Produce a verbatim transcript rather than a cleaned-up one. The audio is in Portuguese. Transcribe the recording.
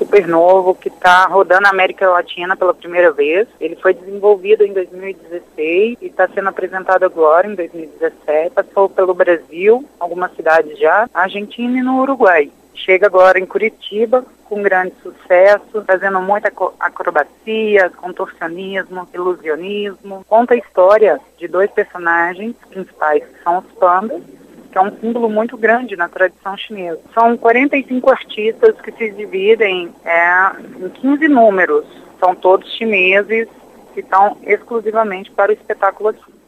super novo, que está rodando a América Latina pela primeira vez. Ele foi desenvolvido em dois mil e dezesseis e está sendo apresentado agora em dois mil e dezessete. Passou pelo Brasil, algumas cidades já, Argentina e no Uruguai. Chega agora em Curitiba com grande sucesso, fazendo muita acrobacia, contorcionismo, ilusionismo. Conta a história de dois personagens principais, que são os pandas, que é um símbolo muito grande na tradição chinesa. São quarenta e cinco artistas que se dividem é, em quinze números. São todos chineses que estão exclusivamente para o espetáculo aqui.